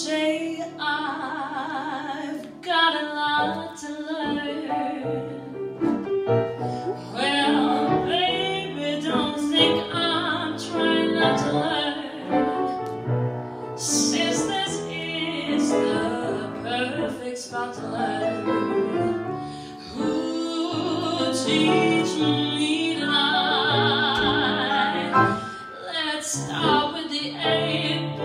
say I've got a lot to learn. Well, baby, don't think I'm trying not to learn, since this is the perfect spot to learn. Who teach me to lie? Let's start with the A.